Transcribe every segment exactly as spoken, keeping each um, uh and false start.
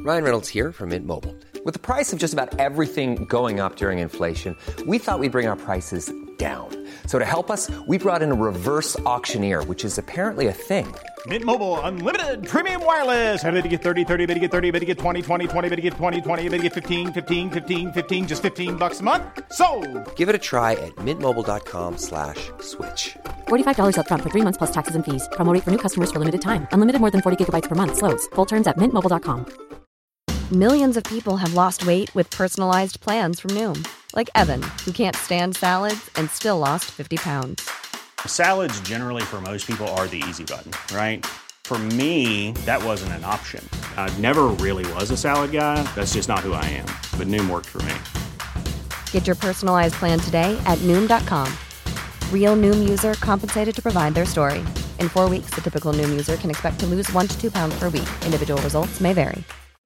Ryan Reynolds here from Mint Mobile. With the price of just about everything going up during inflation, we thought we'd bring our prices down. So to help us, we brought in a reverse auctioneer, which is apparently a thing. Mint Mobile Unlimited Premium Wireless. How to get thirty, thirty, how to get thirty, how to get twenty, twenty, twenty, how to get twenty, twenty, how to get fifteen, fifteen, fifteen, fifteen, just fifteen bucks a month? Sold! Give it a try at mintmobile.com slash switch. forty-five dollars up front for three months plus taxes and fees. Promo rate for new customers for limited time. Unlimited more than forty gigabytes per month. Slows full terms at mint mobile dot com. Millions of people have lost weight with personalized plans from Noom. Like Evan, who can't stand salads and still lost fifty pounds. Salads generally for most people are the easy button, right? For me, that wasn't an option. I never really was a salad guy. That's just not who I am. But Noom worked for me. Get your personalized plan today at Noom dot com. Real Noom user compensated to provide their story. In four weeks, the typical Noom user can expect to lose one to two pounds per week. Individual results may vary.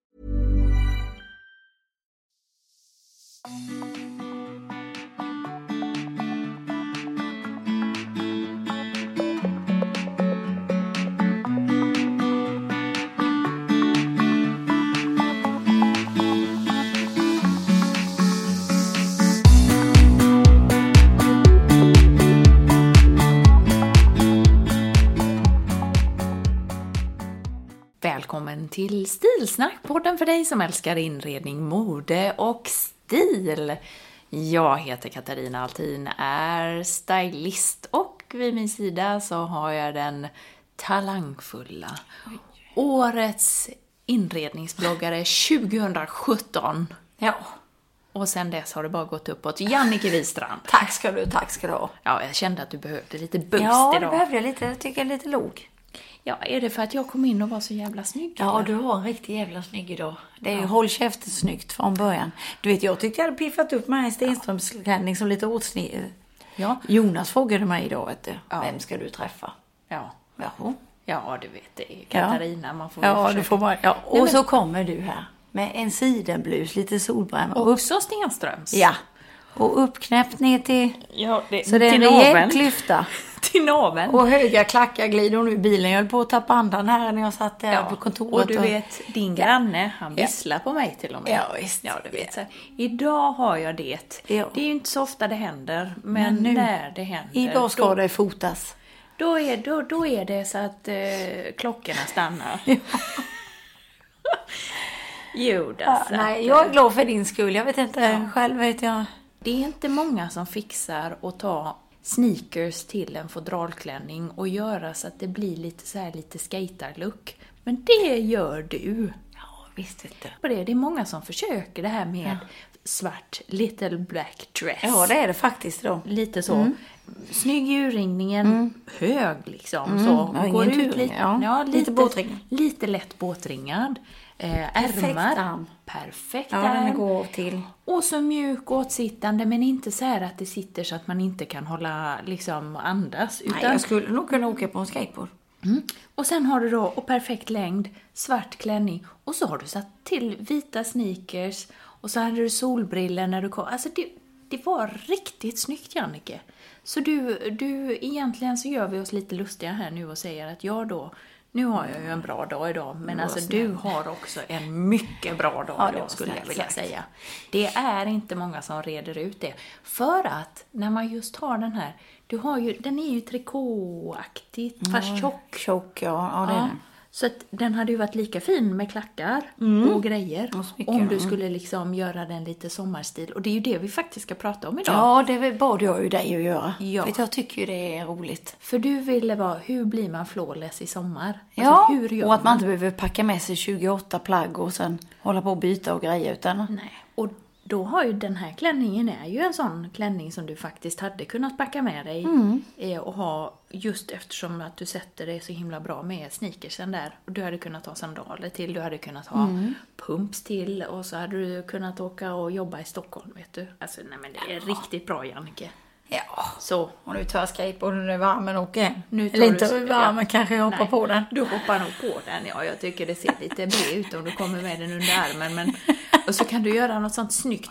Välkommen till Stilsnack, podden för dig som älskar inredning, mode och stil. Jag heter Katarina Altin, är stylist och vid min sida så har jag den talangfulla årets inredningsbloggare tjugohundrasjutton. Ja. Och sen dess har det bara gått uppåt. Jannike Wistrand. Tack ska du, tack ska du ha. Ja, jag kände att du behövde lite boost ja, idag. Ja, behövde jag lite, jag tycker jag är lite låg. Ja, är det för att jag kom in och var så jävla snygg? Ja, eller? du har en riktigt jävla snygg idag. Det är ju ja. håll käften snyggt från början. Du vet, jag tyckte jag hade piffat upp mig i Stenströmsklänning som lite åtsnitt. Ja. Jonas frågade mig idag, vet du. Ja. Vem ska du träffa? Ja. Jaha. Ja, du vet, det är Katarina. Ja, man får ja försöka. Du får bara, ja. Och Nej, men... så kommer du här med en sidenblus, lite solbränd. Och också Stenströms. Ja. Och uppknäppt ner till... Ja, det, så det är en rejäl klyfta. Till naveln. Och höga klackar glider nu i bilen. Jag höll på att tappa andan här när jag satt där ja. på kontoret. Och du och... vet, din granne, han visslar ja. på mig till och med. Ja, visst. Ja, du vet. Så här, idag har jag det. Ja. Det är ju inte så ofta det händer. Men, men nu, när det händer. Idag ska då, det fotas. Då är, då, då är det så att eh, klockorna stannar. Ja. jo, ja, nej, jag är glad för din skull. Jag vet inte, ja. själv vet jag. Det är inte många som fixar att ta sneakers till en fodralklänning och göra så att det blir lite så här lite skaterlook. Men det gör du. Ja, visst vet du. Och det, det är många som försöker det här med ja. svart little black dress. Ja, det är det faktiskt då. Lite så. Mm. Snygg urringningen, mm. hög liksom. Mm. Så ja, går ut lite, ja. Ja, lite, lite båtringad. Lite lätt båtringad. Eh, Perfekt ärmar. arm. Perfekt ja, arm. den går till. Och så mjuk åtsittande, men inte så här att det sitter så att man inte kan hålla liksom andas. Utan... Nej, jag skulle nog kunna åka på en skateboard. Mm. Och sen har du då och perfekt längd, svart klänning. Och så har du satt till vita sneakers. Och så hade du solbriller när du kom. Alltså det, det var riktigt snyggt, Jannike. Så du, du, egentligen så gör vi oss lite lustiga här nu och säger att jag då... Nu har jag ju en bra dag idag, men alltså du har också en mycket bra dag ja, idag skulle jag vilja säga. Det är inte många som reder ut det. För att när man just har den här, du har ju, den är ju trikåaktigt, fast ja, tjock. Tjock, ja, ja det är ja. den. Så att den hade ju varit lika fin med klackar mm. och grejer. Och smycken, om du skulle liksom göra den lite sommarstil. Och det är ju det vi faktiskt ska prata om idag. Ja, det bad jag ju dig att göra. Ja. För jag tycker ju det är roligt. För du ville vara, hur blir man flawless i sommar? Ja, alltså, hur gör och att man man inte behöver packa med sig tjugoåtta plagg och sen hålla på och byta och grejer. Utan... Nej, och då har ju den här klänningen är ju en sån klänning som du faktiskt hade kunnat packa med dig mm. och ha just eftersom att du sätter det så himla bra med sneakersen där. Och du hade kunnat ha sandaler till, du hade kunnat ha mm. pumps till och så hade du kunnat åka och jobba i Stockholm, vet du. Alltså nej men det är ja. riktigt bra, Jannike. Ja, så. Och nu tar jag skateboarden nu varmen och åker. Nu tar Eller inte du, varmen, ja. kanske jag hoppar Nej, på den. Du hoppar nog på den, ja. Jag tycker det ser lite bred ut om du kommer med den under armen. Men, och så kan du göra något sånt snyggt hopp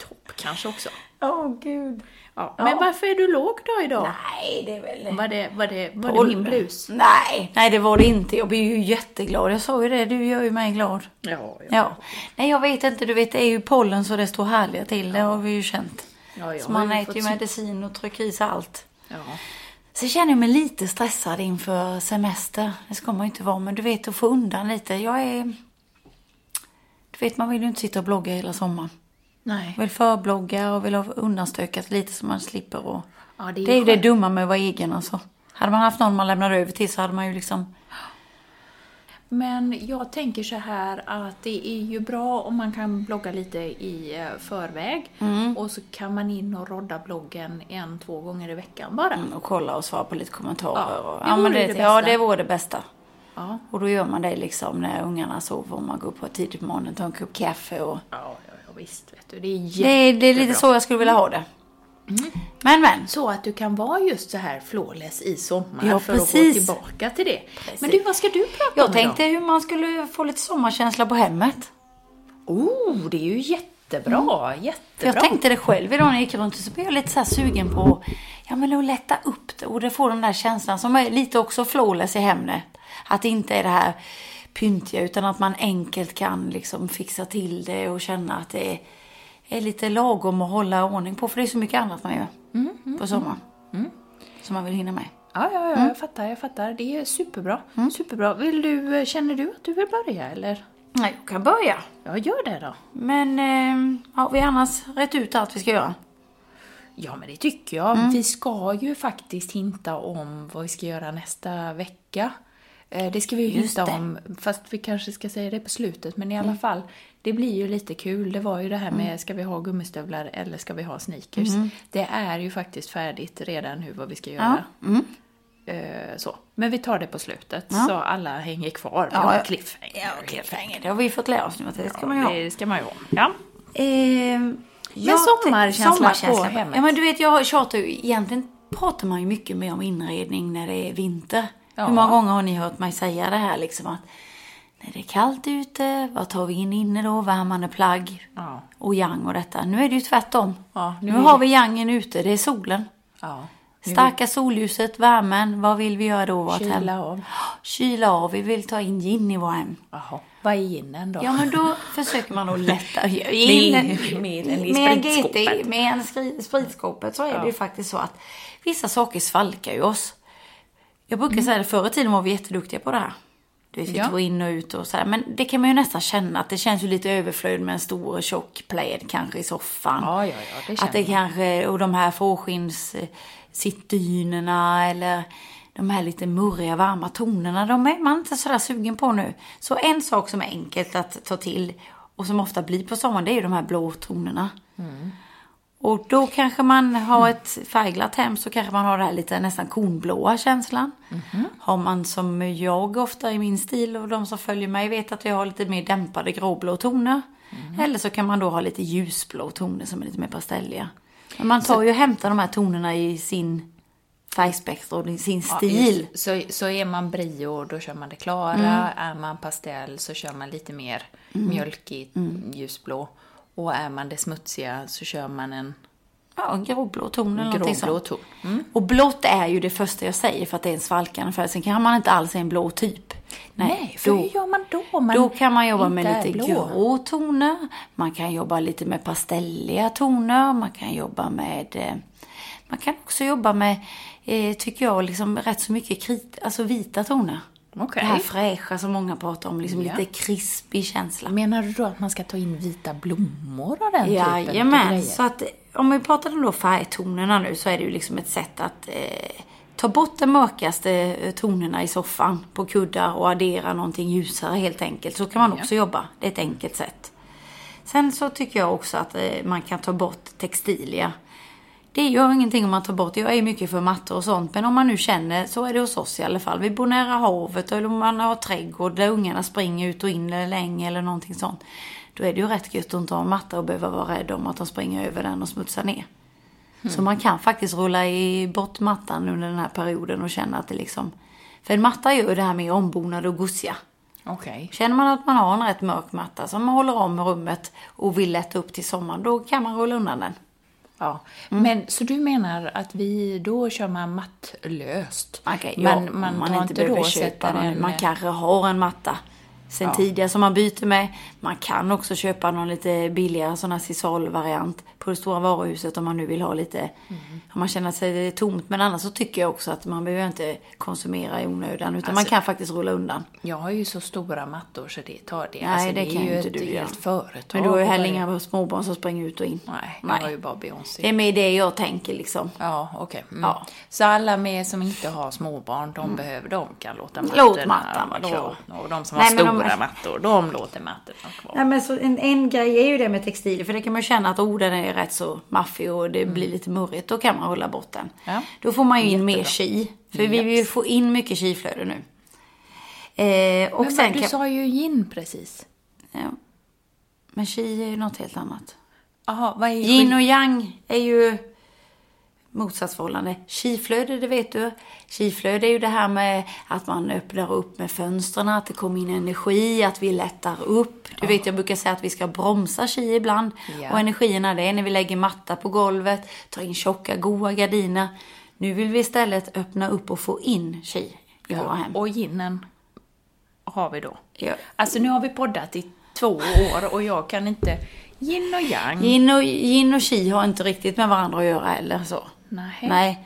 kanske också. Åh, oh, gud. Ja. Men ja. Varför är du låg då idag? Nej, det är väl... Var det, var det, var det min blus? Nej, nej, det var det inte. Jag blir ju jätteglad. Jag sa ju det, du gör ju mig glad. Ja, ja. ja. Nej, jag vet inte. Du vet, det är ju pollen så det står härliga till. Det har vi ju känt. Ja, så man äter ju medicin och trycker i sig allt. Ja. Så känner jag mig lite stressad inför semester. Det ska man ju inte vara, men du vet, att få undan lite. Jag är... Du vet, man vill ju inte sitta och blogga hela sommaren. Nej. Vill förblogga och vill ha undanstökat lite så man slipper. Och... Ja, det är, det, är ju det dumma med att vara egen alltså. Hade man haft någon man lämnar över till så hade man ju liksom... Men jag tänker så här att det är ju bra om man kan blogga lite i förväg. Mm. Och så kan man in och rodda bloggen en, två gånger i veckan bara. Mm, och kolla och svara på lite kommentarer. Ja, det, ja, men det, det ja, det vore det bästa. Ja. Och då gör man det liksom när ungarna sover och man går upp på tidigt på morgonen, tar en kopp kaffe och... Ja, ja, ja visst. Vet du. Det är jättebra. Det, det är lite så jag skulle vilja ha det. Mm. Men, men. Så att du kan vara just så här flawless i sommar ja, för precis. att gå tillbaka till det. Precis. Men du, vad ska du prata jag om Jag tänkte idag? hur man skulle få lite sommarkänsla på hemmet. Oh, det är ju jättebra, mm. jättebra. Jag tänkte det själv idag när jag gick runt så blev jag lite så här sugen på ja, men att lätta upp det och det får den där känslan som är lite också flawless i hemmet. Att det inte är det här pyntiga utan att man enkelt kan liksom fixa till det och känna att det är, är lite lagom att hålla ordning på. För det är så mycket annat man gör mm, mm, på sommaren mm. som man vill hinna med. Ja, ja, ja mm. jag fattar, jag fattar. Det är superbra. Mm. Superbra. Vill du, känner du att du vill börja eller? Nej, jag kan börja. Ja, gör det då. Men eh, har vi annars rätt ut allt vi ska göra? Ja, men det tycker jag. Mm. Vi ska ju faktiskt hinta om vad vi ska göra nästa vecka. Det ska vi ju hinta om, fast vi kanske ska säga det på slutet. Men i alla mm. fall, det blir ju lite kul. Det var ju det här med, mm. ska vi ha gummistövlar eller ska vi ha sneakers? Mm. Det är ju faktiskt färdigt redan nu vad vi ska göra. Ja. Mm. Uh, så. Men vi tar det på slutet, ja. Så alla hänger kvar. Vi ja, har cliffhanger. Ja, cliffhanger. Det har vi fått lära oss nu att det ska ja, man ju ha. Det ska man ju ha, ja. Eh, men sommarkänsla, sommarkänsla på hemmet. Ja, men du vet, jag tjatar ju, egentligen pratar man ju mycket mer om inredning när det är vinter. Ja. Hur många gånger har ni hört mig säga det här liksom att när det är kallt ute, vad tar vi in inne då? Värmande plagg ja. Och yang och detta. Nu är det ju tvärtom. Ja, nu nu har vi yangen ute, det är solen. Ja. Starka solljuset, värmen, vad vill vi göra då? Kyla av. Kyla av, vi vill ta in gin i vår hem. Jaha, vad är ginen då? Ja, men då försöker man att lätta gin med, med, med, med, med en spritskåpet så är ja. Det ju faktiskt så att vissa saker svalkar ju oss. Jag brukar mm. säga det, förr i tiden var vi jätteduktiga på det här. Du vet, vi ja. Tog in och ut och så här. Men det kan man ju nästan känna att det känns ju lite överflöd med en stor tjock pläd kanske i soffan. Ja, ja, ja, det att det kanske, och de här fårskins sittdynerna eller de här lite murriga varma tonerna, de är man inte sådär sugen på nu. Så en sak som är enkelt att ta till och som ofta blir på sommaren, det är ju de här blå tonerna. Mm. Och då kanske man har ett färgglatt hem så kanske man har det här lite nästan kornblåa känslan. Mm-hmm. Har man som jag ofta i min stil och de som följer mig vet att jag har lite mer dämpade gråblå toner. Mm. Eller så kan man då ha lite ljusblå toner som är lite mer pastelliga. Men man tar så, ju och hämtar de här tonerna i sin färgspektra och sin stil. Ja, så, så är man brio då kör man det klara. Mm. Är man pastell så kör man lite mer mm. mjölkigt mm. ljusblå. Och är man det smutsiga så kör man en... Ja, en gråblå ton eller någonting gråblå sånt. Ton. Mm. Och blått är ju det första jag säger för att det är en svalkande. För sen kan man inte alls en blå typ. Nej, Nej för då, hur gör man då? Man då kan man jobba med lite blå. grå toner. Man kan jobba lite med pastelliga toner. Man kan jobba med... Man kan också jobba med, eh, tycker jag, liksom rätt så mycket krit, alltså vita toner. Okay. Det här fräscha som många pratar om, liksom ja. Lite krispig känsla. Menar du då att man ska ta in vita blommor och den ja, typen jamen, av grejer? Så att om vi pratar om då färgtonerna nu så är det ju liksom ett sätt att eh, ta bort de mörkaste tonerna i soffan på kuddar och addera någonting ljusare helt enkelt. Så kan man också ja. jobba, det är ett enkelt sätt. Sen så tycker jag också att eh, man kan ta bort textilia. Det gör ingenting om man tar bort. Jag är mycket för mattor och sånt. Men om man nu känner, så är det hos oss i alla fall. Vi bor nära havet eller om man har trädgård där ungarna springer ut och in länge eller någonting sånt. Då är det ju rätt gött att inte ha en matta och behöva vara rädd om att de springer över den och smutsar ner. Mm. Så man kan faktiskt rulla i bort mattan under den här perioden och känna att det liksom... För en matta gör det här med ombonad och gossiga. Okej. Känner man att man har en rätt mörk matta som man håller om rummet och vill lätta upp till sommaren, då kan man rulla undan den. Ja, mm. Men så du menar att vi då kör man mattlöst? Okay, men ja, man, man tar inte inte behöver då köpa sätter någon, en... man kanske har en matta sen ja. tidigare som man byter med. Man kan också köpa någon lite billigare sån här Sisal-variant på det stora varuhuset om man nu vill ha lite, mm. om man känner sig tomt. Men annars så tycker jag också att man behöver inte konsumera i onödan, utan alltså, man kan faktiskt rulla undan. Jag har ju så stora mattor så det tar det. Nej, alltså, det, det kan är ju inte ett du helt göra. företag. Men då är heller inga småbarn som springer ut och in. Nej, jag Nej. har ju bara Beyoncé. Det är med det jag tänker liksom. Ja, okej. Okay. Mm. Ja. Så alla med som inte har småbarn, de mm. behöver, de kan låta mattorna. Låt mattan vara kvar. Och de som Nej, har stora de... mattor, de låter mattorna kvar. Nej, men så en, en grej är ju det med textil, för det kan man känna att oh, den är rätt så maffig och det mm. blir lite murrigt. Då kan man rulla bort den. Ja. Då får man ju in Jättebra. mer chi. För yes. vi vill få in mycket chiflöde nu. Eh, och men sen du kan... sa ju yin precis. Ja. Men chi är ju något helt annat. Aha, vad är yin och yang är ju motsatsförhållande. Chiflöde, det vet du. Chiflöde är ju det här med att man öppnar upp med fönstren, att det kommer in energi, att vi lättar upp. Du oh. vet, jag brukar säga att vi ska bromsa chi ibland. Yeah. Och energierna det är när vi lägger matta på golvet, tar in tjocka, goda gardiner. Nu vill vi istället öppna upp och få in chi i våra hem. Och yinen har vi då. Ja. Alltså nu har vi poddat i två år och jag kan inte... Yin och yang. Yin och, yin och chi har inte riktigt med varandra att göra eller så. Nej. Nej.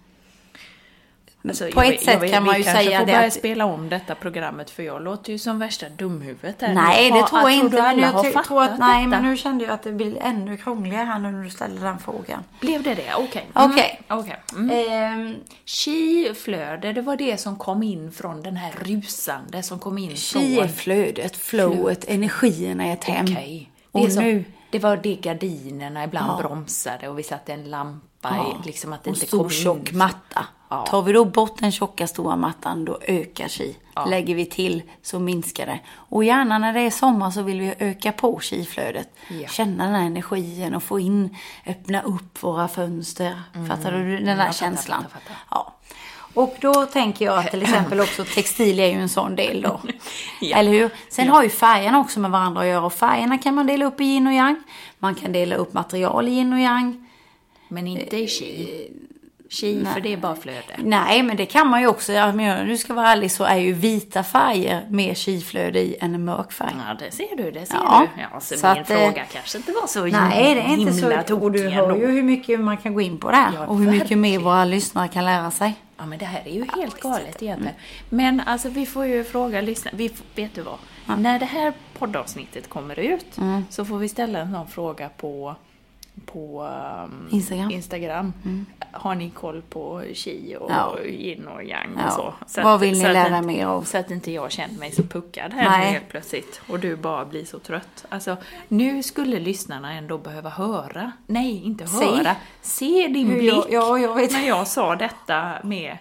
Alltså, på jag, ett sätt jag, kan man ju säga det. Vi kanske får börja att... spela om detta programmet, för jag låter ju som värsta dumhuvudet här. Nej, det ha, tror jag inte. Men jag har tror att, nej, detta. men nu kände jag att det blir ännu krångligare här när du ställer den frågan. Blev det det? Okej. Okay. Mm. Okej. Okay. Okay. Mm. Um, Chi-flöde, det var det som kom in från den här rusande som kom in chi från... Chi är flödet, flowet, energierna i ett hem. Okej. Okay. Och som, nu... Det var det gardinerna ibland ja. bromsade och vi satte en lampa ja. i, liksom att det och inte stor kom tjock in. matta. Ja. Tar vi då bort den tjocka stora mattan, då ökar chi. Ja. Lägger vi till så minskar det. Och gärna när det är sommar så vill vi öka på chi-flödet. Ja. Känna den här energin och få in, öppna upp våra fönster. Mm. Fattar du den där ja, känslan? Fattar, fattar, fattar. Ja. Och då tänker jag att till exempel också textil är ju en sån del då. Ja. Eller hur? Sen ja. har ju färgerna också med varandra att göra. Och färgerna kan man dela upp i yin och yang. Man kan dela upp material i yin och yang. Men inte i chi. Chi, nej. För det är bara flöde. Nej, men det kan man ju också. Ja, men nu ska vara ärlig, så är ju vita färger mer chi-flöde i än en mörk färg. Ja, det ser du, det ser ja. du. Ja, så, så min att, fråga kanske inte var så nej, det är inte så. tokig. Och du hör ju hur mycket man kan gå in på det här. Ja, och hur mycket mer våra lyssnare kan lära sig. Ja, men det här är ju helt galet egentligen. Mm. Men alltså, vi får ju fråga lyssnarna. Vi, vet du vad? Mm. När det här poddavsnittet kommer ut mm. så får vi ställa en sån fråga på... på um, Instagram. Instagram. Mm. Har ni koll på chi och ja. yin och yang och ja. så? så Vad att, vill ni lära att, mer av? Så att inte jag känner mig så puckad här Nej. helt plötsligt. Och du bara blir så trött. Alltså, nu skulle lyssnarna ändå behöva höra. Nej, inte Se. höra. Se din Hur blick. Jag, ja, jag vet. När jag sa detta med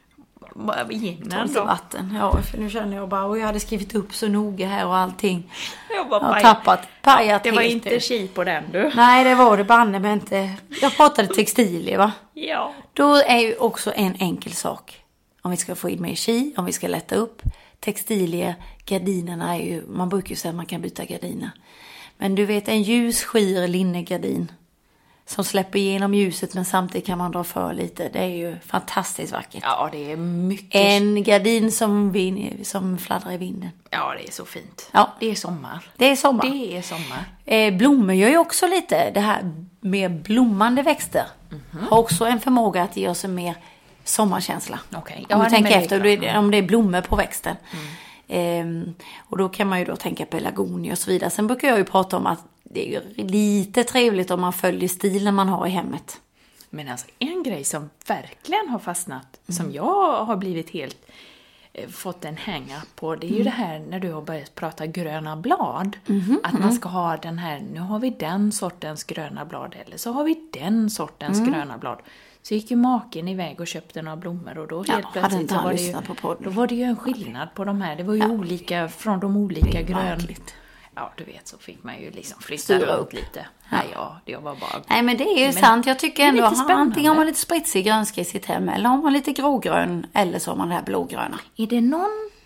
yinen då. Vatten. Ja, för nu känner jag bara, och jag hade skrivit upp så noga här och allting. Jag, bara, jag har tappat, pajat ja, det var helt inte nu. chi på den du. Nej, det var det banne men inte. Jag pratade textilier, va? Ja. Då är ju också en enkel sak. Om vi ska få in mer chi, om vi ska lätta upp. Textilier, gardinerna är ju, man brukar ju säga att man kan byta gardiner. Men du vet, en ljus skir linnegardin som släpper igenom ljuset men samtidigt kan man dra för lite. Det är ju fantastiskt vackert. Ja, det är mycket. En gardin som, vin, som fladdrar i vinden. Ja, det är så fint. Ja. Det är sommar. Det är sommar. Det är sommar. Eh, blommor gör ju också lite, det här med blommande växter. Mm-hmm. Har också en förmåga att ge oss en mer sommarkänsla. Okay. Om ja, du tänker efter, det om det är blommor på växten. Mm. Eh, och då kan man ju då tänka på pelargonier och så vidare. Sen brukar jag ju prata om att det är ju lite trevligt om man följer stilen man har i hemmet. Men alltså en grej som verkligen har fastnat, mm. som jag har blivit helt eh, fått en hänga på, det är mm. ju det här när du har börjat prata gröna blad. Mm. Att man ska ha den här, nu har vi den sortens gröna blad eller så har vi den sortens mm. gröna blad. Så gick ju maken iväg och köpte några blommor och då helt ja, plötsligt så var det, ju, då var det ju en skillnad på de här. Det var ju ja. olika från de olika gröna. Ja, du vet, så fick man ju liksom flytta runt lite. Ja. Nej, ja, det var bara... Nej, men det är ju men sant. Jag tycker ändå att antingen har man lite spritsig grönska i sitt hem eller har man lite grågrön eller så har man det här blågröna. Är det någon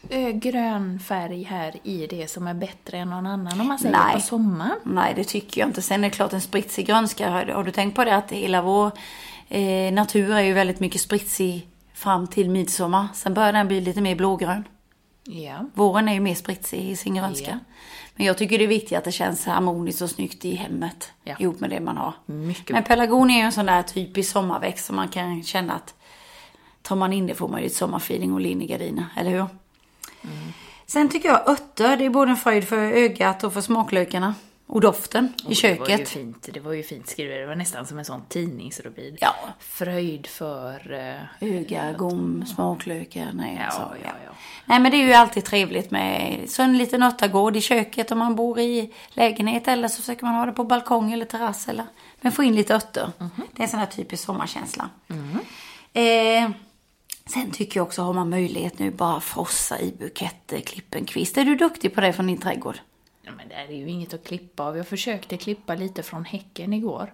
äh, grön färg här i det som är bättre än någon annan om man säger Nej. på sommaren? Nej, det tycker jag inte. Sen är det klart en spritsig grönska. Har, har du tänkt på det att hela vår eh, natur är ju väldigt mycket spritsig fram till midsommar. Sen börjar den bli lite mer blågrön. Ja. Våren är ju mer spritsig i sin grönska. Ja. Men jag tycker det är viktigt att det känns harmoniskt och snyggt i hemmet. Ja. Ihop med det man har. Mycket. Men pelargonia är ju en sån där typisk sommarväxt som man kan känna att tar man in det får man ju ett sommarfeeling och linnegardiner, eller hur? Mm. Sen tycker jag örter, det är både en fröjd för ögat och för smaklökarna. Och doften i Och köket. Det var ju fint, det var ju fint skrivet. Det var nästan som en sån tidningsrubrik. Ja. Fröjd för... Uh, Öga, gom, smaklökar. Nej, ja, så, ja, ja. ja. Nej, men det är ju alltid trevligt med så en liten örtagård i köket om man bor i lägenhet. Eller så försöker man ha det på balkong eller terrass. Eller, men få in lite örter. Mm-hmm. Det är en sån här typisk sommarkänsla. Mm-hmm. Eh, sen tycker jag också har man möjlighet nu bara frossa i buketter, klippenkvist. Är du duktig på det från din trädgård? Ja, men det är ju inget att klippa av. Jag försökte klippa lite från häcken igår.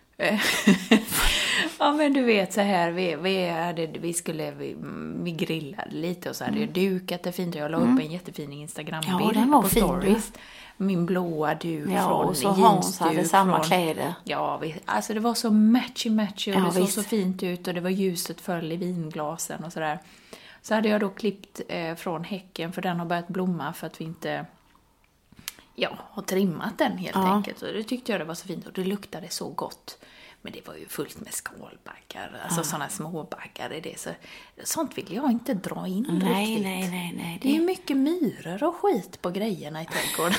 Ja, men du vet så här, vi, vi, hade, vi skulle, vi, vi grillade lite och så hade mm. jag dukat det fint och jag la mm. upp en jättefin Instagram-bild ja, den var på fin, stories. Min blåa duk ja, från och så Hans hade samma från, kläder. Ja, vi, alltså det var så matchy-matchy och ja, det såg visst. så fint ut och det var ljuset föll i vinglasen och sådär. Så hade jag då klippt eh, från häcken för den har börjat blomma för att vi inte... Ja, har trimmat den helt ja. enkelt. Och det tyckte jag det var så fint och det luktade så gott. Men det var ju fullt med skålbaggar, alltså ja. sådana småbaggar i det. Så, sånt vill jag inte dra in nej, riktigt. Nej, nej, nej. Det, det är ju mycket myror och skit på grejerna i trädgården.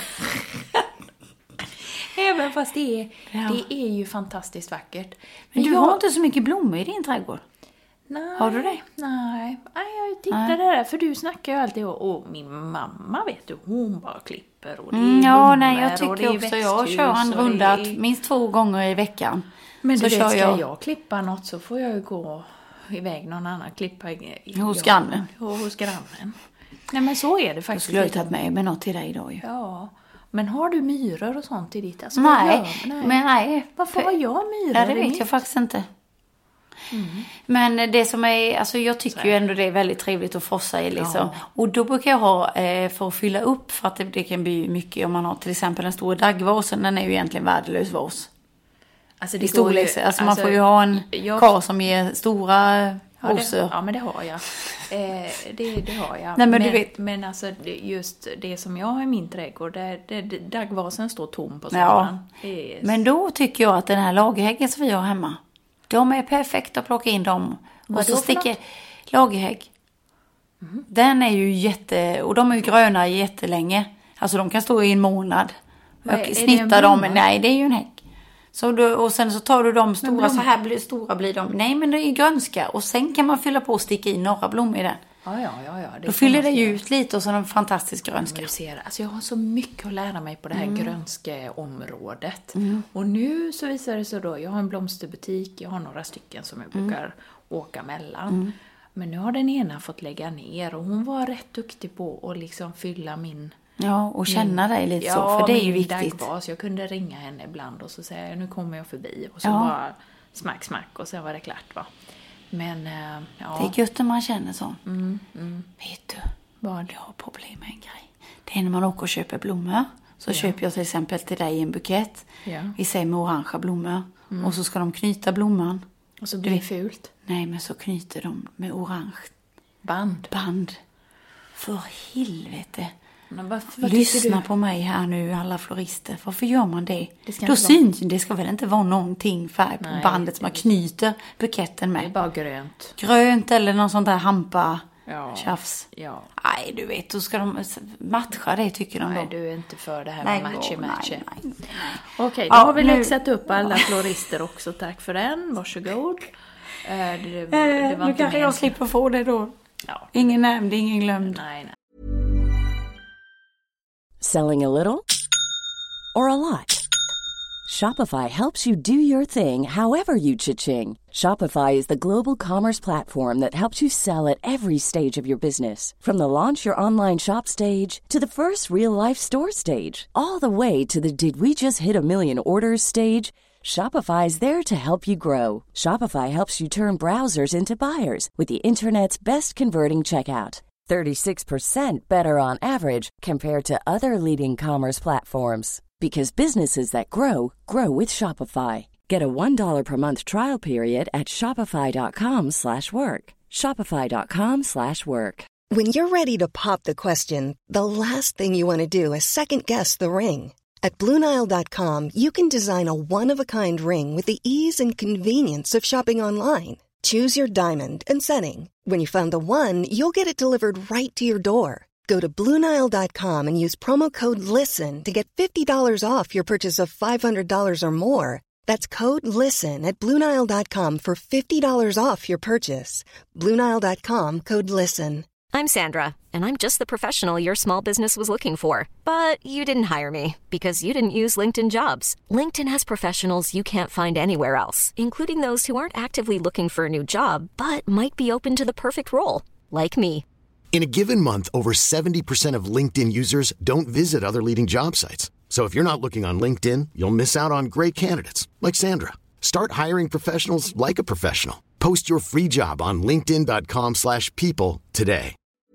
Även fast det är, ja. det är ju fantastiskt vackert. Men, Men du jag... har inte så mycket blommor i din trädgård? Nej, har du det? Nej, nej jag tittade där. För du snackar ju alltid om, och min mamma vet du, hon bara klipper. Och det är mm, ja, nej, jag och det tycker också, jag kör en runda är... minst två gånger i veckan. Men så du vet, ska jag... jag klippa något så får jag ju gå iväg någon annan klippa. I, hos grannen. Ja, hos grannen. Nej, men så är det faktiskt. Jag skulle jag tagit med, med något till dig idag ju. Ja, men har du myror och sånt i ditt? Alltså, nej, nej, men nej. Varför har jag myror? Ja, det vet jag faktiskt inte. Mm. Men det som är, alltså jag tycker ju ändå det är väldigt trevligt att frossa i liksom. Ja. Och då brukar jag ha eh, för att fylla upp, för att det, det kan bli mycket om man har till exempel en stor daggvasen, den är ju egentligen värdelös vas. Alltså det går ju, alltså, alltså man får ju ha en jag, kar som ger stora ja, det, ja, men det har jag. Eh, det, det har jag. Nej, men, men, du vet. men alltså just det som jag har i min trädgård, där, där daggvasen står tom på sommaren. Ja. Är... Men då tycker jag att den här lagerhäggen som vi har hemma, de är perfekta att plocka in dem. Vad och så sticker lagerhägg. Mm. Den är ju jätte, och de är ju gröna jättelänge. Alltså de kan stå i en månad. Och är, snitta är dem, nej det är ju en hägg. Så du, och sen så tar du de stora, så här blir, stora blir de. Nej, men det är grönska. Och sen kan man fylla på och sticka in några blommor i den. Ja, ja, ja. ja. Det då fyller det ju ut lite och så är de fantastisk grönska. Ser, alltså jag har så mycket att lära mig på det här mm. grönska området. Mm. Och nu så visar det sig då, jag har en blomsterbutik, jag har några stycken som jag brukar mm. åka mellan. Mm. Men nu har den ena fått lägga ner och hon var rätt duktig på att liksom fylla min... Ja, och känna min, dig lite ja, så, för det är ju viktigt. Dagbas. Jag kunde ringa henne ibland och så säga jag, nu kommer jag förbi. Och så ja. bara smack, smack och sen var det klart va. Men, ja. Det är gött när man känner så. Mm, mm. Vet du, vad jag har problem med en grej. Det är när man åker och köper blommor. Så ja. köper jag till exempel till dig en bukett. Ja. Vi säger med orangea blommor. Mm. Och så ska de knyta blomman. Och så blir det fult. Nej, men så knyter de med orange band. Band. För helvete. Men vad, vad lyssna på mig här nu, alla florister. Varför gör man det? Det Då syns vara... det ska väl inte vara någonting färg på Nej, bandet som man knyter buketten med. Det är bara grönt. Grönt eller någon sån där hampa ja. tjafs. Ja. Nej, du vet, då ska de matcha det tycker de Nej, då. du är inte för det här nej, med matchy oh, matchy. Nej, nej, nej. Okej, då ja, har vi nu... läxat upp alla florister också. Tack för den, varsågod. Eh, det, det, det var nu kanske jag slipper få det då. Ja. Ingen nämnd, ingen glömd. Nej, nej. Selling a little or a lot? Shopify helps you do your thing however you cha-ching. Shopify is the global commerce platform that helps you sell at every stage of your business. From the launch your online shop stage to the first real-life store stage, all the way to the did we just hit a million orders stage. Shopify is there to help you grow. Shopify helps you turn browsers into buyers with the internet's best converting checkout. thirty-six percent better on average compared to other leading commerce platforms. Because businesses that grow, grow with Shopify. Get a one dollar per month trial period at shopify.com slash work. Shopify.com slash work. When you're ready to pop the question, the last thing you want to do is second-guess the ring. At Blue Nile dot com, you can design a one-of-a-kind ring with the ease and convenience of shopping online. Choose your diamond and setting. When you find the one, you'll get it delivered right to your door. Go to Blue Nile dot com and use promo code LISTEN to get fifty dollars off your purchase of five hundred dollars or more. That's code LISTEN at Blue Nile dot com for fifty dollars off your purchase. Blue Nile dot com, code LISTEN. I'm Sandra, and I'm just the professional your small business was looking for. But you didn't hire me because you didn't use LinkedIn Jobs. LinkedIn has professionals you can't find anywhere else, including those who aren't actively looking for a new job, but might be open to the perfect role, like me. In a given month, over seventy percent of LinkedIn users don't visit other leading job sites. So if you're not looking on LinkedIn, you'll miss out on great candidates, like Sandra. Start hiring professionals like a professional. Post your free job on linkedin dot com slash people today.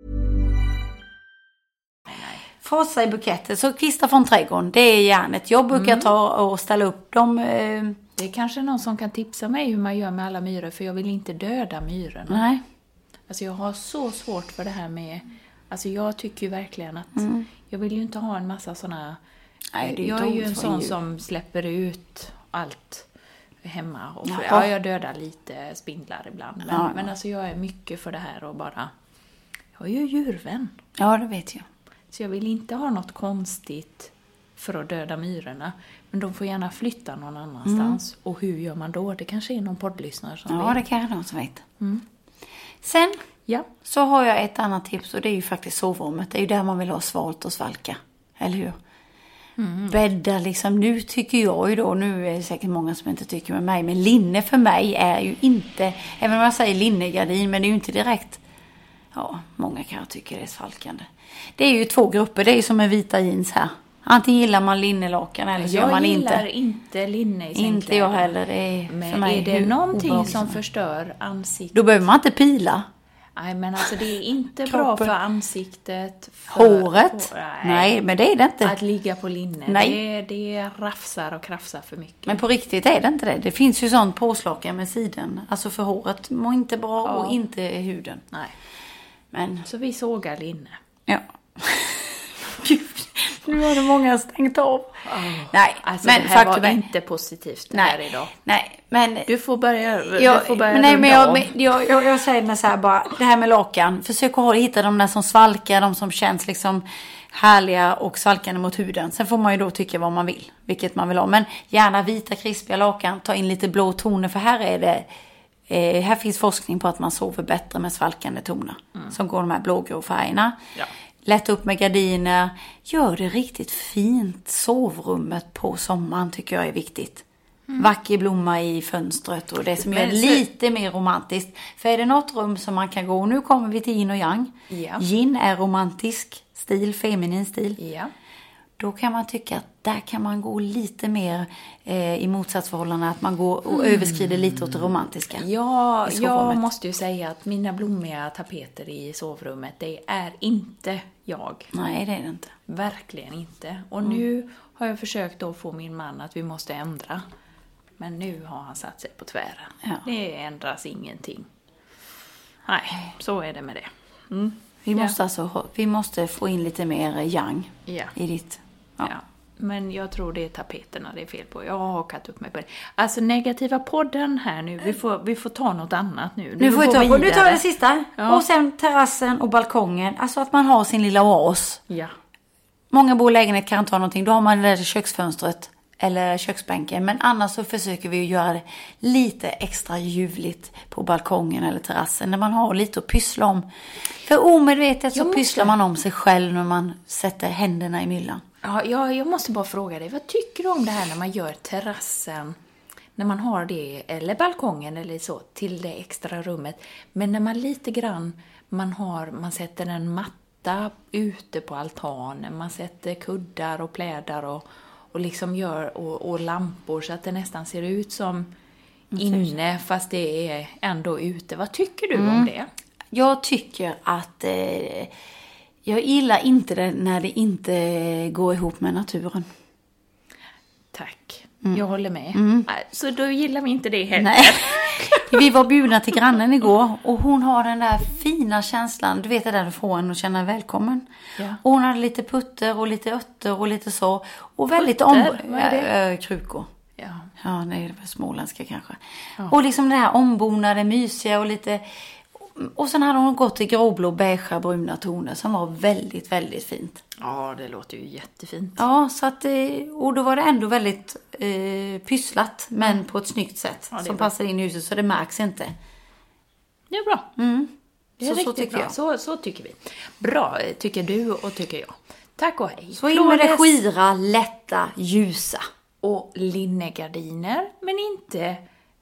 Frossa i buketter, så kvistar från trädgården, det är järnet. Jag brukar mm. ta och ställa upp dem. Eh... Det är kanske någon som kan tipsa mig hur man gör med alla myror, för jag vill inte döda myrorna. Nej. Alltså jag har så svårt för det här med, alltså jag tycker ju verkligen att mm. jag vill ju inte ha en massa såna. Nej, det är jag är ju en sån djur. som släpper ut allt hemma och för, Jaha. ja, jag dödar lite spindlar ibland, men, ja. men alltså jag är mycket för det här och bara, jag är ju djurvän. Ja, det vet jag. Så jag vill inte ha något konstigt för att döda myrorna. Men de får gärna flytta någon annanstans. Mm. Och hur gör man då? Det kanske är någon poddlyssnare som ja, vet. det kanske är någon som vet. Mm. Sen ja. så har jag ett annat tips. Och det är ju faktiskt sovrummet. Det är ju där man vill ha svalt och svalka. Eller hur? Mm. Bädda liksom. Nu tycker jag ju då. Nu är det säkert många som inte tycker med mig. Men linne för mig är ju inte. Även om jag säger linnegardin. Men det är ju inte direkt. Ja, många kan tycka det är svalkande. Det är ju två grupper. Det är ju som en vita jeans här. Antingen gillar man linnelakan eller så gör man inte. Jag gillar inte linne i sängkläder. Inte jag heller. Det är men för mig är det någonting obehagligt. som förstör ansiktet? Då behöver man inte pila. Nej, men alltså det är inte bra för ansiktet. För håret? Hår, nej. nej, men det är det inte. Att ligga på linne. Nej. Det, det rafsar och krafsar för mycket. Men på riktigt är det inte det. Det finns ju sånt påslakan med sidan. Alltså för håret mår inte bra ja. Och inte huden. Nej. Men. Så vi sågar linne. Ja. Gud, nu har det många stängt av. Oh. Nej, alltså men det här var är... inte positivt det nej, här idag. Nej, men du får börja. Jag, du får börja men nej, men jag, men jag, jag, jag säger så här bara, det här med lakan. Försök att ha, hitta de där som svalkar, de som känns liksom härliga och svalkande mot huden. Sen får man ju då tycka vad man vill, vilket man vill ha. Men gärna vita, krispiga lakan, ta in lite blå toner, för här är det. Eh, här finns forskning på att man sover bättre med svalkande toner. Mm. Som går de här blågrå färgerna. Ja. Lätt upp med gardiner. Gör det riktigt fint. Sovrummet på sommaren tycker jag är viktigt. Mm. Vacker blomma i fönstret. Och det som Men, gör det lite mer romantiskt. För är det något rum som man kan gå. Nu kommer vi till yin och yang. Ja. Yin är romantisk stil, feminin stil. Ja. Då kan man tycka att där kan man gå lite mer eh, i motsatsförhållanden. Att man går och mm. överskrider lite åt det romantiska. Ja, jag måste ju säga att mina blommiga tapeter i sovrummet, det är inte jag. Nej, det är det inte. Verkligen inte. Och mm. nu har jag försökt då få min man att vi måste ändra. Men nu har han satt sig på tvären. Ja. Det ändras ingenting. Nej, så är det med det. Mm. Vi måste, ja. alltså, vi måste få in lite mer yang ja. i ditt... Ja. ja, men jag tror det är tapeterna det är fel på. Jag har hakat upp mig på det. Alltså negativa podden här nu. Vi får, vi får ta något annat nu. Nu, nu får vi ta på. Nu tar det sista. Ja. Och sen terrassen och balkongen. Alltså att man har sin lilla oas. Ja. Många bor i lägenhet kan ta någonting. Då har man det där köksfönstret eller köksbänken. Men annars så försöker vi ju göra det lite extra ljuvligt på balkongen eller terrassen. När man har lite att pyssla om. För omedvetet så måste... pysslar man om sig själv när man sätter händerna i myllan. Ja, jag, jag måste bara fråga dig, vad tycker du om det här när man gör terrassen, när man har det, eller balkongen eller så, till det extra rummet, men när man lite grann, man har, man sätter en matta ute på altanen, man sätter kuddar och plädar och, och liksom gör, och, och lampor så att det nästan ser ut som inne fast det är ändå ute. Vad tycker du mm. om det? Jag tycker att eh, jag gillar inte det när det inte går ihop med naturen. Tack. Mm. Jag håller med. Mm. Så då gillar vi inte det heller. Nej. Vi var bjudna till grannen igår och hon har den där fina känslan. Du vet det där du får en att känna välkommen. Ja. Och hon hade lite putter och lite örter och lite så. Och väldigt om... Vad är det? Äh, krukor. Ja. Ja, nej, det var småländska kanske. Ja. Och liksom det här ombonade, mysiga och lite... Och sen hade hon gått i gråblå, beige, bruna toner som var väldigt, väldigt fint. Ja, det låter ju jättefint. Ja, så att, och då var det ändå väldigt eh, pysslat, men mm. på ett snyggt sätt. Ja, som passar in i huset, så det märks inte. Det är bra. Mm. Det är så, så tycker tycker bra. jag. Så, så tycker vi. Bra, tycker du och tycker jag. Tack och hej. Så in med det skira, lätta, ljusa. Och linnegardiner, men inte...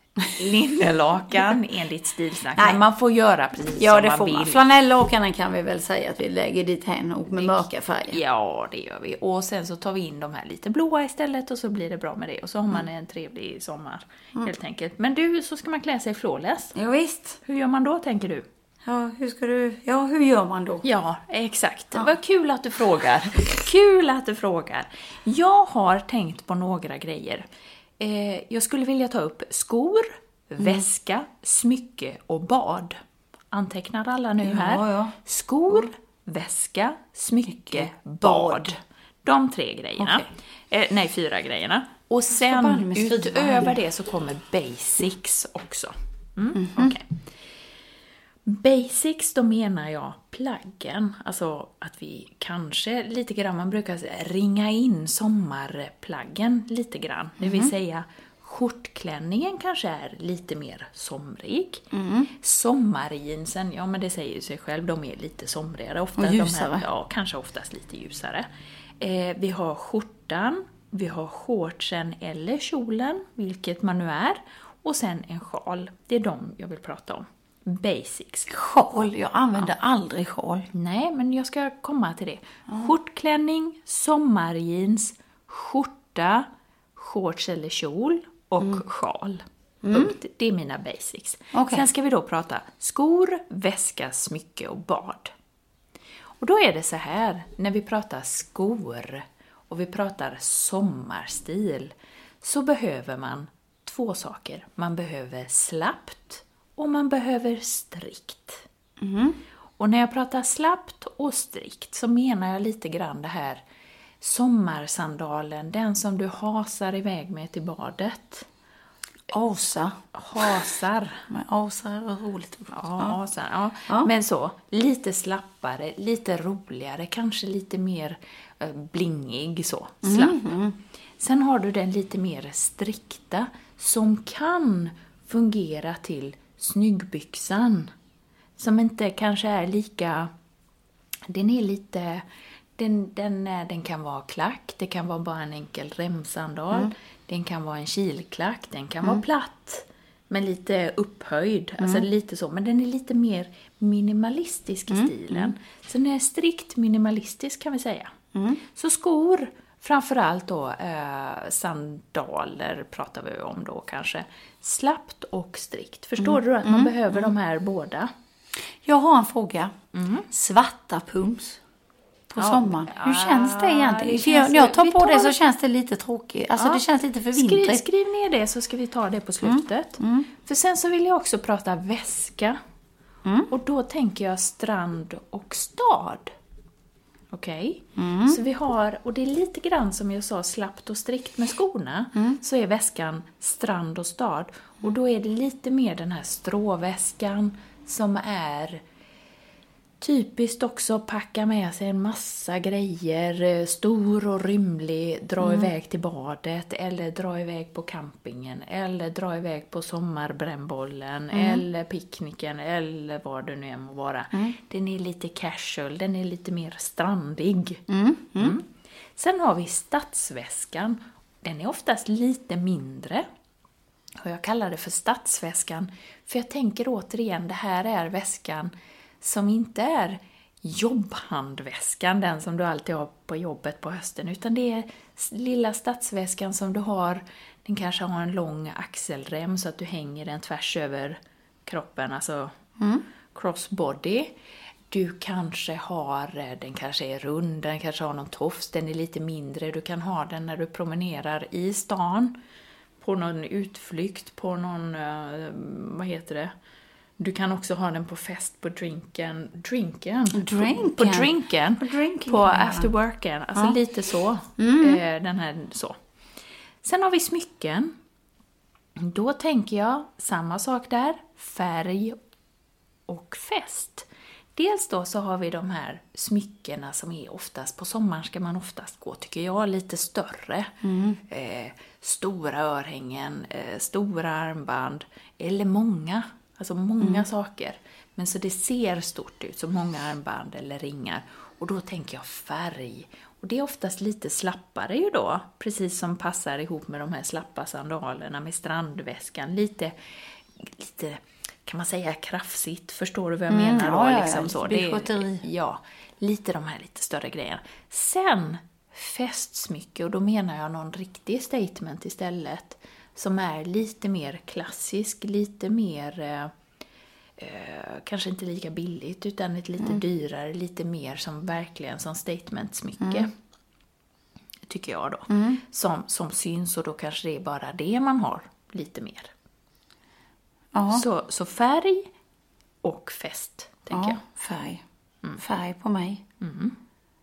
linnelakan enligt stilsnack. Men man får göra precis ja, som det man får vill. Man. Flanellakanen kan vi väl säga att vi lägger dit hen och med mörka färger. Ja, det gör vi. Och sen så tar vi in de här lite blåa istället och så blir det bra med det. Och så har man mm. en trevlig sommar mm. helt enkelt. Men du, så ska man klä sig flawless. Ja, visst. Hur gör man då, tänker du? Ja, hur ska du... Ja, hur gör man då? Ja, exakt. Ja. Vad kul att du frågar. Kul att du frågar. Jag har tänkt på några grejer. Eh, jag skulle vilja ta upp skor, mm. väska, smycke och bad. Antecknar alla nu ja, här? Ja. Skor, mm. väska, smycke, bad. bad. De tre grejerna. Okay. Eh, nej, fyra grejerna. Och sen utöver det så kommer basics också. Mm? Mm-hmm. Okay. Basics, då menar jag plaggen. Alltså att vi kanske lite grann, man brukar ringa in sommarplaggen lite grann. Det vill mm. säga skjortklänningen kanske är lite mer somrig. Mm. Sommarjeansen, ja men det säger ju sig själv, de är lite somrigare. Ofta och ljusare. De här, ja, kanske oftast lite ljusare. Eh, vi har skjortan, vi har shortsen eller kjolen, vilket man nu är. Och sen en sjal, det är de jag vill prata om. Basics. Sjal, jag använder ja. aldrig sjal. Nej, men jag ska komma till det. Mm. Skjortklänning, sommarjeans, skjorta, shorts eller kjol och mm. sjal. Mm. Det är mina basics. Okay. Sen ska vi då prata skor, väska, smycke och bad. Och då är det så här, när vi pratar skor och vi pratar sommarstil, så behöver man två saker. Man behöver slappt och man behöver strikt. Mm. Och när jag pratar slappt och strikt så menar jag lite grann det här sommarsandalen, den som du hasar iväg med till badet. Asa. Hasar. Men asar är roligt. Ja, asar, ja. ja. Men så, lite slappare, lite roligare, kanske lite mer äh, blingig så, slapp. Mm. Sen har du den lite mer strikta som kan fungera till snyggbyxan. Som inte kanske är lika, den är lite, den, den, den kan vara klack, det kan vara bara en enkel remsandal, mm. den kan vara en kilklack, den kan mm. vara platt. Men lite upphöjd, mm. alltså lite så. Men den är lite mer minimalistisk i mm. stilen. Mm. Så den är strikt minimalistisk kan vi säga. Mm. Så skor, framförallt då eh, sandaler pratar vi om då kanske. Slappt och strikt. Förstår mm. du att man mm. behöver mm. de här båda? Jag har en fråga. Mm. Svarta pums på ja, sommaren. Hur känns det egentligen? Det känns, när jag tar på tar det så det. Känns det lite tråkigt. Alltså ja. Det känns lite för vintrigt. Skriv, skriv ner det så ska vi ta det på slutet. Mm. Mm. För sen så vill jag också prata väska. Mm. Och då tänker jag strand och stad. Okej? Okay? Mm. Så vi har, och det är lite grann som jag sa, slappt och strikt med skorna. Mm. Så är väskan strand och stad. Och då är det lite mer den här stråväskan som är typiskt också, packa med sig en massa grejer, stor och rymlig, dra mm. iväg till badet eller dra iväg på campingen eller dra iväg på sommarbrännbollen mm. eller picknicken eller vad det nu än må vara. Mm. Den är lite casual, den är lite mer strandig. Mm. Mm. Mm. Sen har vi stadsväskan, den är oftast lite mindre. Och jag kallar det för stadsväskan för jag tänker återigen, det här är väskan som inte är jobbhandväskan, den som du alltid har på jobbet på hösten, utan det är lilla stadsväskan som du har, den kanske har en lång axelrem så att du hänger den tvärs över kroppen, alltså mm. crossbody. Du kanske har, den kanske är rund, den kanske har någon tofs, den är lite mindre. Du kan ha den när du promenerar i stan, på någon utflykt, på någon, vad heter det? Du kan också ha den på fest, på drinken. Drinken? Drinken. På drinken. På, drinken, på ja. afterworken. Alltså ja. lite så. Mm. Eh, den här så. Sen har vi smycken. Då tänker jag samma sak där. Färg och fest. Dels då så har vi de här smyckena som är oftast, på sommaren ska man oftast gå, tycker jag, lite större. Mm. Eh, stora örhängen, eh, stora armband, eller många, alltså många mm. saker. Men så det ser stort ut, så många armband eller ringar. Och då tänker jag färg. Och det är oftast lite slappare ju då, precis som passar ihop med de här slappa sandalerna med strandväskan. Lite, lite kan man säga krafsigt, förstår du vad jag mm, menar då? Ja, liksom ja, så. Det är, ja, lite de här lite större grejerna. Sen festsmycke, och då menar jag någon riktig statement istället, som är lite mer klassisk, lite mer, eh, eh, kanske inte lika billigt, utan ett lite mm. dyrare, lite mer som verkligen som statementsmycke. Mm. Tycker jag då. Mm. Som, som syns, och då kanske det är bara det man har lite mer. Så, så färg och fest, tänker ja, jag. färg. Mm. Färg på mig. Mm.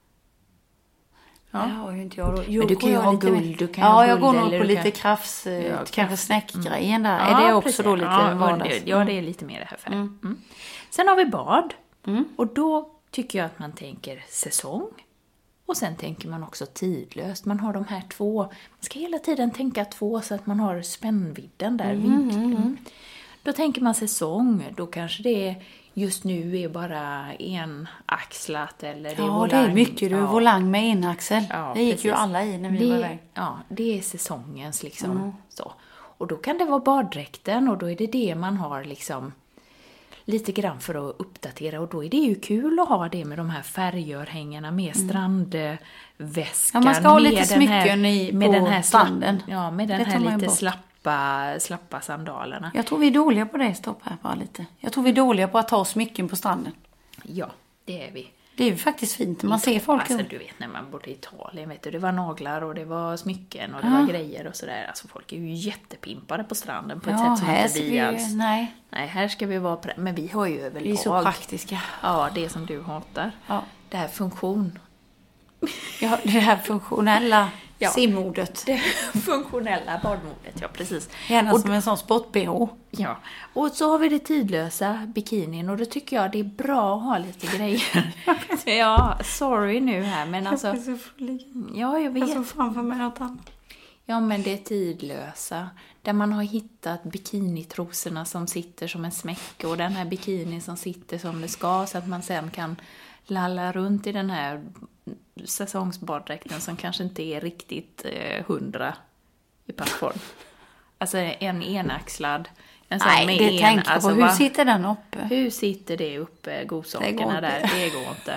Ja. Det har ju inte jag då. Men du kan ju ha guld. Du kan ja, ha jag guld, går nog på kan... lite krafts, ja, kanske snäckgrejen där. Mm. Är det ja, också precis. då lite ja, vardags? Det, ja, det är lite mer det här färg. Mm. Mm. Sen har vi bad. Mm. Och då tycker jag att man tänker säsong. Och sen tänker man också tidlöst. Man har de här två. Man ska hela tiden tänka två så att man har spännvidden där. Mm, vinkeln. mm. Då tänker man säsong. Då kanske det är, just nu är bara enaxlat. Eller det är ja, volang. det är mycket. Du är ja. volang med enaxel. Ja, det gick precis. ju alla i när vi det, var iväg. Ja, det är säsongens liksom. Mm. Så. Och då kan det vara baddräkten. Och då är det det man har liksom lite grann för att uppdatera. Och då är det ju kul att ha det med de här färgörhängarna, med mm. strandväskan. Ja, man ska ha lite med smycken i, med på den här stranden. Ja, med den det här lite bort. slappa, slappa sandalerna. Jag tror vi är dåliga på det, stopp här bara lite. Jag tror vi är dåliga på att ta smycken på stranden. Ja, det är vi. Det är ju faktiskt fint. Man ser folk. Alltså du vet när man bodde i Italien, vet du, det var naglar och det var smycken och det ja. var grejer och sådär. Alltså folk är ju jättepimpade på stranden på ett ja, sätt som här inte vi, vi alls. Nej. Nej, här ska vi vara, men vi har ju överlag. Vi är så praktiska. Ja, det som du hatar. Ja. Det här funktion. Ja, det här funktionella ja. simmodet. Det funktionella badmodet, ja precis. Gärna och, som en sån sport-B H. Ja, och så har vi det tidlösa bikinin och då tycker jag det är bra att ha lite grejer. Ja, sorry nu här, men alltså. Jag är så full. Ja, jag vet. Jag såg framför mig något annat. Ja, men det är tidlösa. Där man har hittat bikinitrosorna som sitter som en smäck och den här bikinin som sitter som det ska så att man sen kan lalla runt i den här säsongsbaddräkten som kanske inte är riktigt eh, hundra i passform. Alltså en enaxlad. En sån Nej, med det en, tänker jag alltså, på. Hur va? sitter den uppe? Hur sitter det uppe, godsakerna där? Det går inte.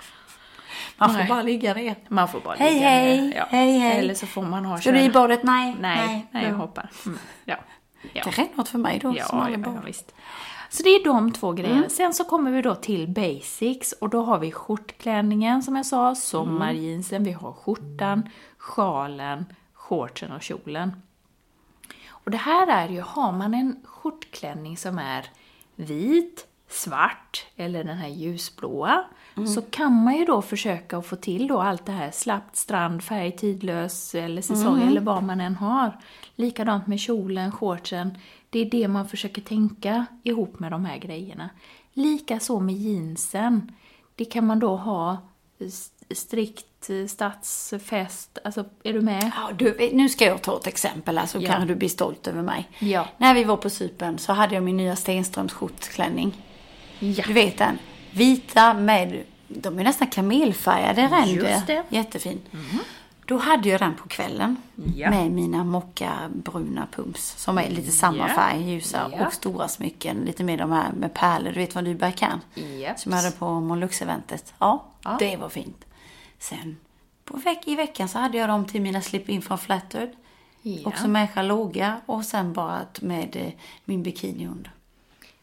Man får Nej. bara ligga ner. Man får bara hej, ligga hej, ner. Ja. hej, hej. Eller så får man ha Ska du i badet? Nej. Nej, nej, nej jag mm. hoppar. Mm. Ja. Ja. Det är något för mig då. Ja, som ja, ja, visst. Så det är de två grejerna. Mm. Sen så kommer vi då till basics. Och då har vi skjortklänningen som jag sa. Sommarjeansen. Vi har skjortan, sjalen, shortsen och kjolen. Och det här är ju, har man en skjortklänning som är vit, svart eller den här ljusblåa. Mm. Så kan man ju då försöka att få till då allt det här slappt, strand, färg, tidlös eller säsong mm. eller vad man än har. Likadant med kjolen, shortsen. Det är det man försöker tänka ihop med de här grejerna. Lika så med jeansen. Det kan man då ha strikt stadsfest. Alltså, är du med? Ja, du, nu ska jag ta ett exempel här så ja. kan du bli stolt över mig. Ja. När vi var på Cypern så hade jag min nya Stenströms skjortklänning. Ja. Du vet den. Vita med, de är nästan kamelfärgade ränder. Just det. Jättefin. Mm. Då hade jag den på kvällen. Ja. Med mina mockabruna pumps. Som är lite samma ja. färg, ljusa. Ja. Och stora smycken. Lite mer de här med pärlor. Du vet vad Lyberg kan. Yep. Som jag hade på Monlux-eventet. Ja, ja, det var fint. Sen på veck- i veckan så hade jag dem till mina slip-in från Flattered. Ja. Också med låga. Och sen bara med eh, min bikini under.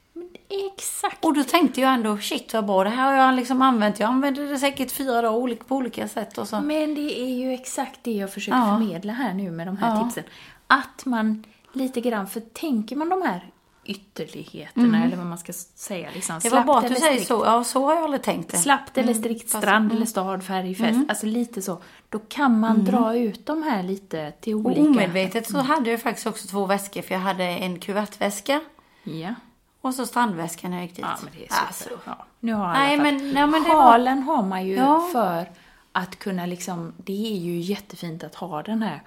Exakt. Och då tänkte jag ändå, shit vad bra, det här har jag liksom använt. Jag använde det säkert fyra dagar på olika sätt. Och så. Men det är ju exakt det jag försöker Ja. förmedla här nu med de här Ja. tipsen. Att man lite grann, för tänker man de här ytterligheterna, Mm. eller vad man ska säga. Liksom, Det var bara att du eller säger strikt. så. Ja, så har jag aldrig tänkt det. Slappt eller Mm, strikt, fast- strand mm. eller stad, färg, fest. Mm. Alltså lite så. Då kan man dra ut de här lite till Och olika... omedvetet så hade jag faktiskt också två väskor. För jag hade en kuvertväska Ja. och så strandväskan när jag gick dit. Ja, men det är super. Alltså. Ja. Nu har alla Nej, fatt- men- nej, men det var- Sjalen har man ju Ja. för att kunna liksom... Det är ju jättefint att ha den här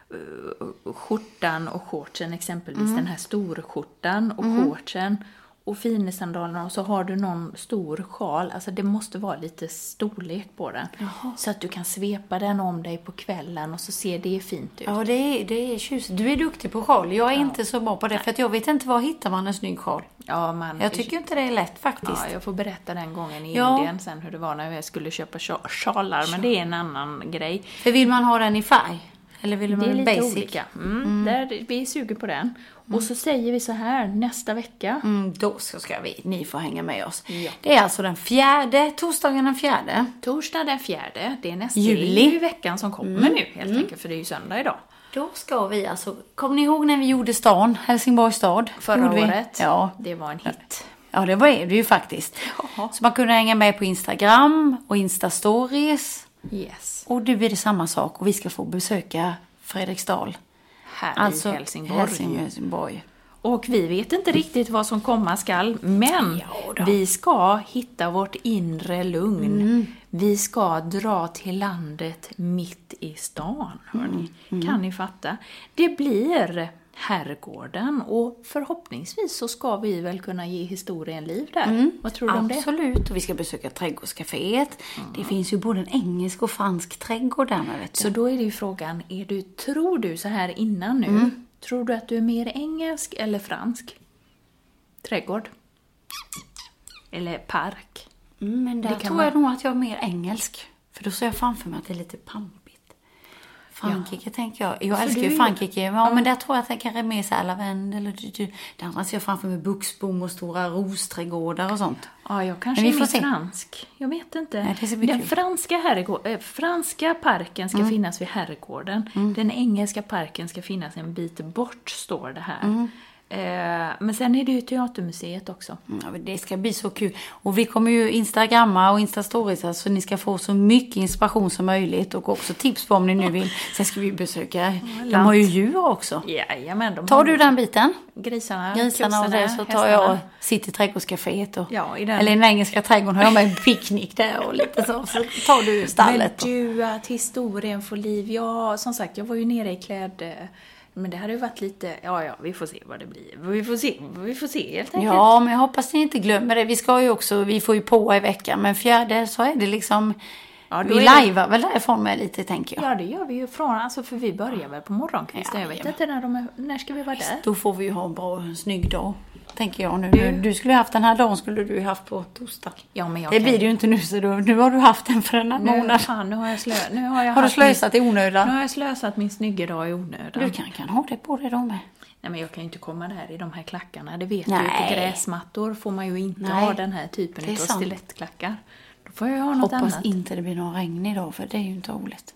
uh, skjortan och shortsen exempelvis. Mm. Den här storskjortan och shortsen. Och finesandalerna, och så har du någon stor sjal. Alltså det måste vara lite storlek på den. Så att du kan svepa den om dig på kvällen och så ser det fint ut. Ja, det är, det är tjusigt. Du är duktig på sjal. Jag är inte så bra på det. För att jag vet inte var hittar man en snygg sjal. Ja, man, Jag tycker inte det är lätt faktiskt. Ja, jag får berätta den gången i Ja. Indien sen hur det var när jag skulle köpa sja- sjalar. Men det är en annan grej. För vill man ha den i färg? Eller vill man Det är lite basic? olika. Mm, Där, vi är sugen på den. Och så säger vi så här, nästa vecka. Mm, då ska, ska vi, ni får hänga med oss. Ja. Det är alltså den fjärde, torsdagen den fjärde. Torsdag den fjärde, det är nästa Juli. det är ju veckan som kommer nu helt enkelt. För det är ju söndag idag. Då ska vi alltså, kommer ni ihåg när vi gjorde stan, Helsingborgs stad? Förra Gjorde vi? året. Ja. Det var en hit. Ja, det var det ju faktiskt. Jaha. Så man kunde hänga med på Instagram och Insta-stories. Yes. Och nu blir det samma sak och vi ska få besöka Fredriksdal. Här Alltså i Helsingborg. Helsingborg. Och vi vet inte riktigt vad som komma skall, men Ja då. vi ska hitta vårt inre lugn. Vi ska dra till landet mitt i stan, hörni. Kan ni fatta? Det blir herrgården och förhoppningsvis så ska vi väl kunna ge historien liv där. Vad tror du om det? Absolut, och vi ska besöka trädgårdscaféet. Det finns ju både en engelsk och fransk trädgård där med, vet du. Så då är det ju frågan, är du, tror du så här innan nu, tror du att du är mer engelsk eller fransk? Trädgård? Eller park? Mm, men där det kan tror man- jag nog att jag är mer engelsk. För då ser jag framför mig att det är lite pampigt. Frankrike tänker jag. Jag För älskar du ju är- Frankrike. Ja, men där tror jag att det kanske är mer så här lavendel. Och det andra ser jag framför mig buxbom och stora rosträdgårdar och sånt. Ja, jag kanske Men vi är får mer se. fransk. Jag vet inte. Nej, det ser mycket Den ut. franska, herrgård, äh, franska parken ska finnas vid herrgården. Den engelska parken ska finnas en bit bort, står det här. Eh, men sen är det ju Teatermuseet också. Mm, ja, men det ska bli så kul. Och vi kommer ju Instagramma och Instastories så ni ska få så mycket inspiration som möjligt. Och också tips på om ni nu vill. Sen ska vi besöka, de har ju djur också. Jajamän, de Tar har du den biten? grisarna, Grisarna och det så tar hästarna. jag City trädgårdscaféet och, Ja, i den- eller i den engelska trädgården har jag med en picknick där och lite så, så tar du stallet. Men du, att historien får liv. Ja, som sagt, jag var ju nere i kläd... Men det hade ju varit lite... Ja, ja, vi får se vad det blir. Vi får se, vi får se helt enkelt. Ja, men jag hoppas ni inte glömmer det. Vi ska ju också, vi får ju på i veckan, men fjärde så är det liksom, Ja, då vi är det- lajvar väl därifrån med lite tänker jag. Ja, det gör vi ju från, alltså för vi börjar väl på morgonkvisten. Ja, Jag vet jajamän. inte när de är, när ska vi vara där? Då får vi ju ha en bra, en snygg dag, tänker jag nu. Du- Du, skulle ju haft den här dagen, skulle du ju haft på torsdag. Ja, men jag Det kan- blir det ju inte nu, så då, nu har du haft den för en Nu, månad. fan, nu har jag, slö, nu har jag Har du haft slösat i min, onödan? Nu har jag slösat min snygga dag i onödan. Du kan, kan ha det på dig då med. Nej, men jag kan ju inte komma där i de här klackarna. Det vet Nej. du ju, på gräsmattor får man ju inte Nej. ha den här typen Det är av sant. stilettklackar. Då får jag ha något Hoppas annat. inte det blir någon regn idag, för det är ju inte roligt.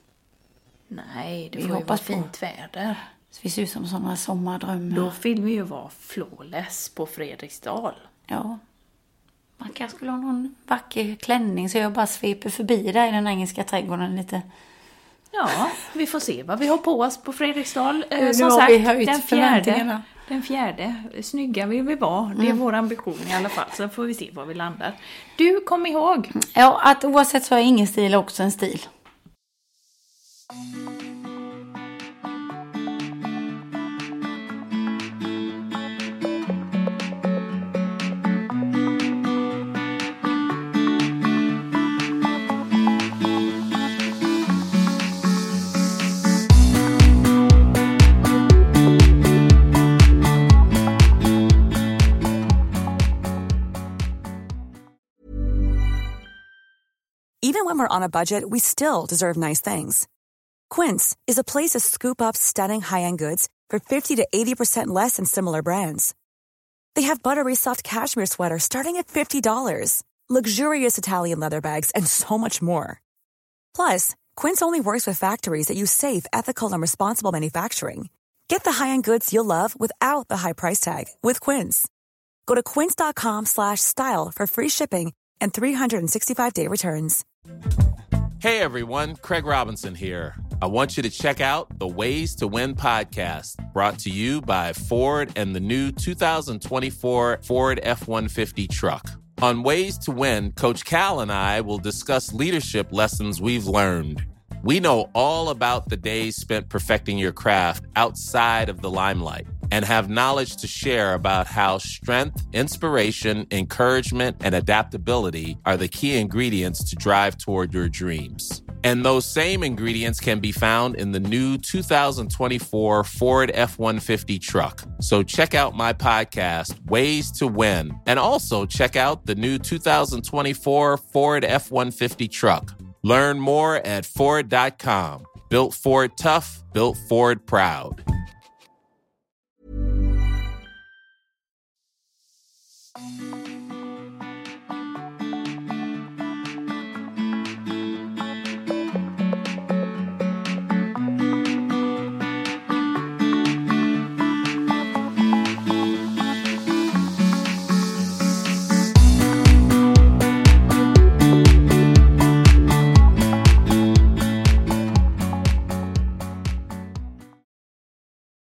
Nej, det Vi får ju vara hoppas på- fint väder. Så vi ser ut som sådana sommardrömmar. Då vill vi ju vara flawless på Fredriksdal. Ja. Man kanske skulle ha någon vacker klänning så jag bara sveper förbi där i den engelska trädgården lite. Ja, vi får se vad vi har på oss på Fredriksdal. Eh, Nu som har sagt, vi höjt den fjärde, förväntningarna. den fjärde, snygga vill vi vara. Det är vår ambition i alla fall. Så får vi se var vi landar. Du, kom ihåg. Ja, att oavsett så är ingen stil också en stil. Even when we're on a budget, we still deserve nice things. Quince is a place to scoop up stunning high-end goods for fifty to eighty percent less than similar brands. They have buttery soft cashmere sweaters starting at fifty dollars, luxurious Italian leather bags, and so much more. Plus, Quince only works with factories that use safe, ethical, and responsible manufacturing. Get the high-end goods you'll love without the high price tag with Quince. Go to quince.com slash style for free shipping and three sixty-five day returns. Hey everyone, Craig Robinson here. I want you to check out the Ways to Win podcast, brought to you by Ford and the new two thousand twenty-four Ford F one fifty truck. On Ways to Win, Coach Cal and I will discuss leadership lessons we've learned. We know all about the days spent perfecting your craft outside of the limelight and have knowledge to share about how strength, inspiration, encouragement, and adaptability are the key ingredients to drive toward your dreams. And those same ingredients can be found in the new two thousand twenty-four Ford F one fifty truck. So check out my podcast, Ways to Win, and also check out the new two thousand twenty-four Ford F one fifty truck. Learn more at Ford dot com. Built Ford tough, built Ford proud.